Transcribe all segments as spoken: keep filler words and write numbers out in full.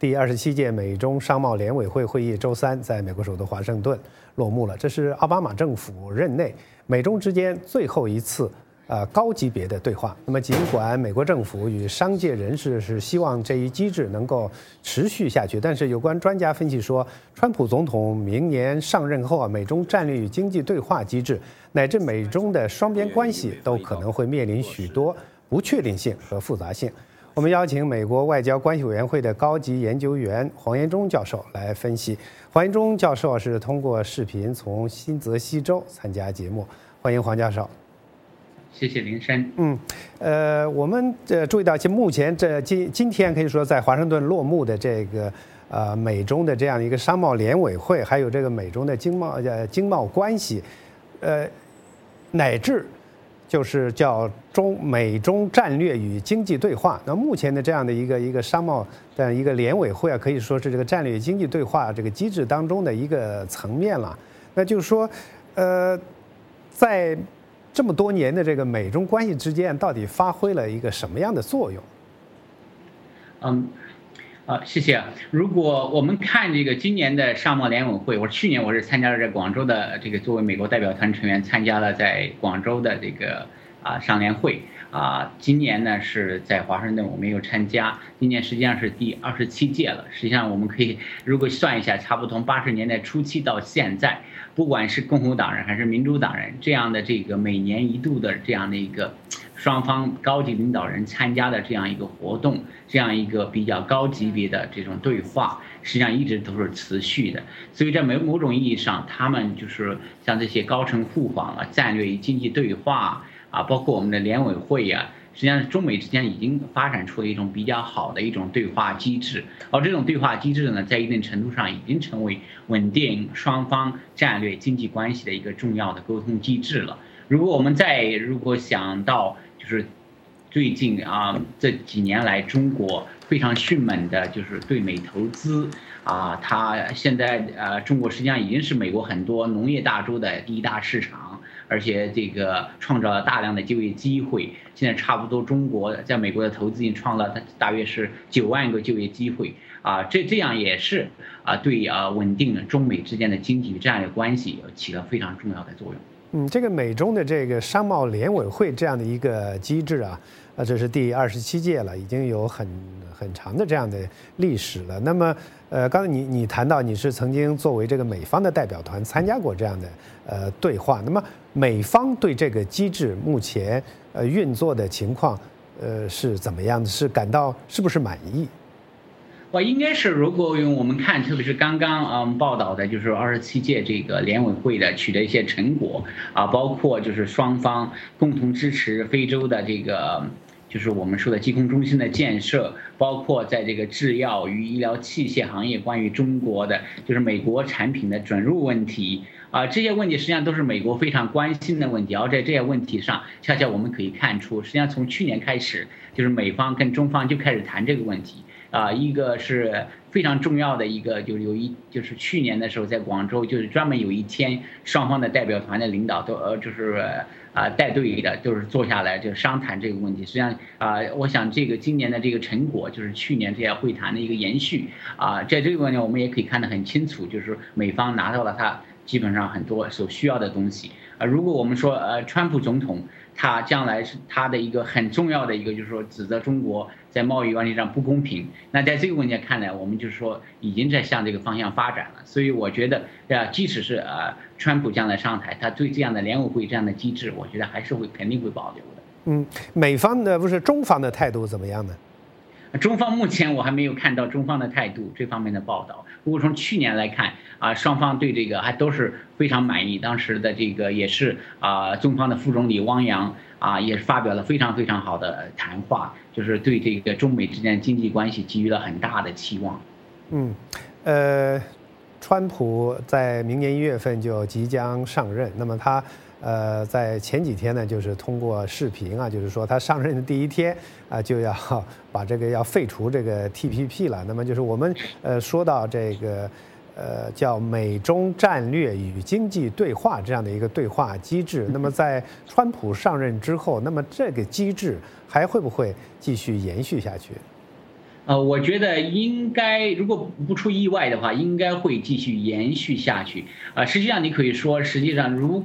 第二十七届美中商贸联委会会议周三在美国首都华盛顿落幕了。这是奥巴马政府任内美中之间最后一次呃高级别的对话。那么，尽管美国政府与商界人士是希望这一机制能够持续下去，但是有关专家分析说，川普总统明年上任后啊，美中战略与经济对话机制乃至美中的双边关系都可能会面临许多不确定性和复杂性。我们邀请美国外交关系委员会的高级研究员黄延忠教授来分析。黄延忠教授是通过视频从新泽西州参加节目，欢迎黄教授。 谢谢林生。 嗯，呃，我们呃注意到，其目前这今今天可以说在华盛顿落幕的这个呃美中的这样一个商贸联委会，还有这个美中的经贸呃经贸关系，呃，乃至就是叫中美中战略与经济对话。那目前的这样的一个一个商贸的一个联委会啊，可以说是这个战略经济对话这个机制当中的一个层面了。那就是说，呃，在这么多年的这个美中关系之间，到底发挥了一个什么样的作用？ 嗯，啊，谢谢啊。如果我们看这个今年的商贸联委会，我去年我是参加了在广州的这个作为美国代表团成员参加了在广州的这个啊商联会啊，今年呢是在华盛顿我没有参加，今年实际上是第二十七届了。实际上我们可以如果算一下，差不多从八十年代初期到现在，不管是共和党人还是民主党人，这样的这个每年一度的这样的一个双方高级领导人参加的这样一个活动，这样一个比较高级别的这种对话，实际上一直都是持续的。所以在某某种意义上，他们就是像这些高层互访啊、战略与经济对话啊，包括我们的联委会呀、啊，实际上中美之间已经发展出了一种比较好的一种对话机制。而这种对话机制呢，在一定程度上已经成为稳定双方战略经济关系的一个重要的沟通机制了。如果我们再如果想到就是最近啊这几年来中国非常迅猛的就是对美投资啊，它现在呃中国实际上已经是美国很多农业大洲的第一大市场，而且这个创造了大量的就业机会。现在差不多中国在美国的投资已经创了大约是九万个就业机会啊，这这样也是啊对啊稳定了中美之间的经济与战略关系起了非常重要的作用。 嗯，这个美中的这个商贸联委会这样的一个机制啊，呃，这是第二十七届了，已经有很很长的这样的历史了。那么，呃，刚才你你谈到你是曾经作为这个美方的代表团参加过这样的呃对话，那么美方对这个机制目前呃运作的情况呃是怎么样的？是感到是不是满意？ 我应该是，如果用我们看，特别是刚刚嗯报道的，就是二十七届这个联委会的取得一些成果啊，包括就是双方共同支持非洲的这个，就是我们说的疾控中心的建设，包括在这个制药与医疗器械行业关于中国的就是美国产品的准入问题啊，这些问题实际上都是美国非常关心的问题。而在这些问题上，恰恰我们可以看出，实际上从去年开始，就是美方跟中方就开始谈这个问题。啊，一个是非常重要的一个，就是有一就是去年的时候在广州，就是专门有一天，双方的代表团的领导都呃就是啊带队的，就是坐下来就商谈这个问题。实际上啊，我想这个今年的这个成果就是去年这些会谈的一个延续啊，在这个问题我们也可以看得很清楚，就是美方拿到了他基本上很多所需要的东西啊。如果我们说呃，川普总统他将来是他的一个很重要的一个，就是说指责中国在贸易关系上不公平。那在这个问题看来，我们就是说已经在向这个方向发展了。所以我觉得，呃，即使是呃川普将来上台，他对这样的联委会这样的机制，我觉得还是会肯定会保留的。 嗯，美方的不是中方的态度怎么样呢？ 中方目前我还没有看到中方的态度这方面的报道。不过从去年来看啊，双方对这个还都是非常满意。当时的这个也是啊，中方的副总理汪洋啊，也是发表了非常非常好的谈话，就是对这个中美之间的经济关系给予了很大的期望。 嗯，呃，川普在明年一月份就即将上任，那么他。呃，在前几天呢，就是通过视频啊，就是说他上任的第一天啊，就要把这个要废除这个 T P P 了。那么就是我们呃说到这个呃叫美中战略与经济对话这样的一个对话机制。那么在川普上任之后，那么这个机制还会不会继续延续下去？ 呃，我觉得应该，如果不出意外的话，应该会继续延续下去。啊、实际上你可以说，实际上如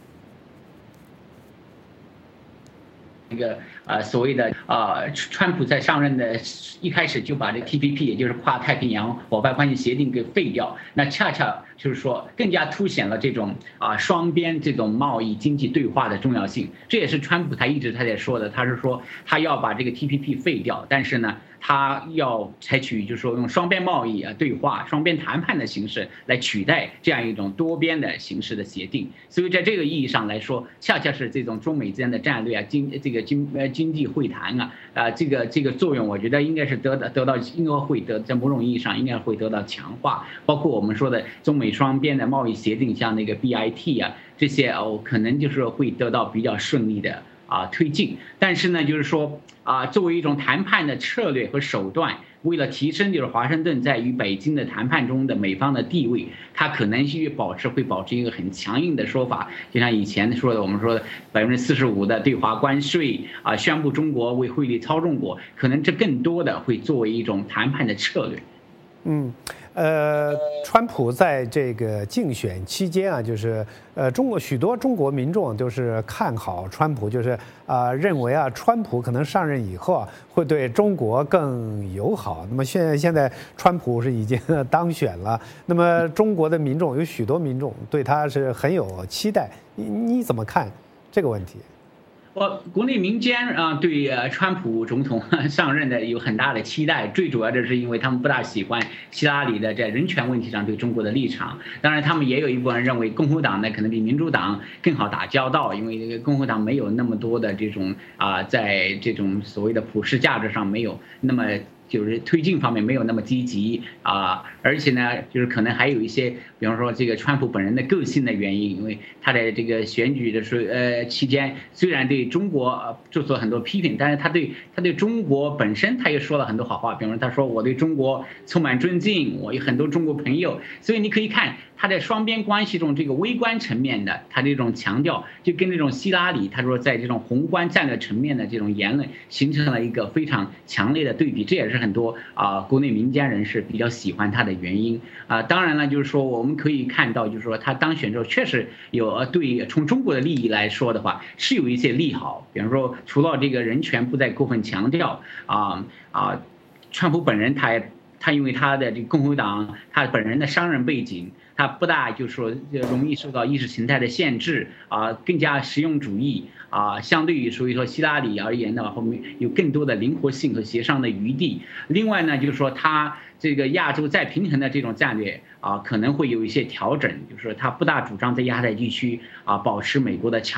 那个呃所谓的呃川普在上任的一开始就把这 T P P， 也就是跨太平洋伙伴关系协定给废掉，那恰恰就是说更加凸显了这种啊双边这种贸易经济对话的重要性。这也是川普他一直他在说的，他是说他要把这个 T P P 废掉，但是呢，他要采取就是说用双边贸易啊对话、双边谈判的形式来取代这样一种多边的形式的协定。所以在这个意义上来说，恰恰是这种中美之间的战略啊、经这个经呃经济会谈啊啊这个这个作用，我觉得应该是得到得到应该会得在某种意义上应该会得到强化。包括我们说的中美双边的贸易协定，像那个 B I T 啊这些哦，可能就是会得到比较顺利的啊推进。但是呢，就是说啊，作为一种谈判的策略和手段，为了提升就是华盛顿在与北京的谈判中的美方的地位，它可能是保持会保持一个很强硬的说法，就像以前说的，我们说的百分之四十五的对华关税啊，宣布中国为汇率操纵国，可能这更多的会作为一种谈判的策略。 嗯，呃，川普在这个竞选期间啊，就是呃，中国许多中国民众都是看好川普，就是啊、呃，认为啊，川普可能上任以后啊，会对中国更友好。那么现在现在川普是已经当选了，那么中国的民众有许多民众对他是很有期待，你你怎么看这个问题？ 我国内民间啊对呃川普总统上任的有很大的期待，最主要的是因为他们不大喜欢希拉里的在人权问题上对中国的立场。当然，他们也有一部分人认为共和党呢可能比民主党更好打交道，因为这个共和党没有那么多的这种啊，在这种所谓的普世价值上没有那么。就是推进方面没有那么积极啊，而且呢，就是可能还有一些，比方说这个川普本人的个性的原因，因为他在这个选举的时候，呃期间虽然对中国做出了很多批评，但是他对他对中国本身他也说了很多好话，比方说他说我对中国充满尊敬，我有很多中国朋友，所以你可以看他在双边关系中这个微观层面的他这种强调，就跟这种希拉里他说在这种宏观战略层面的这种言论形成了一个非常强烈的对比，这也是很多啊国内民间人士比较喜欢他的原因啊。当然了，就是说我们可以看到，就是说他当选之后确实有对从中国的利益来说的话是有一些利好，比方说除了这个人权不再过分强调啊啊，川普本人他他因为他的这个共和党他本人的商人背景。它不大就是说容易受到意识形态的限制啊，更加实用主义啊，相对于所以说希拉里而言的话，后面有更多的灵活性和协商的余地。另外呢，就是说它这个亚洲再平衡的这种战略啊，可能会有一些调整，就是说它不大主张在亚太地区啊保持美国的强。